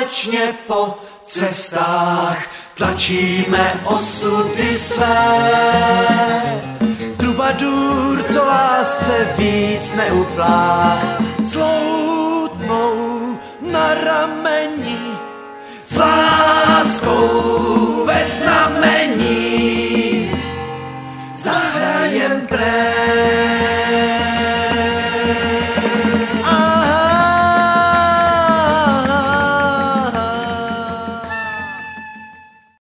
společně po cestách tlačíme osudy své. Trubadur, co lásce víc neuplách, zlou tmou na rameni, s láskou ve znamení zahrajem pré.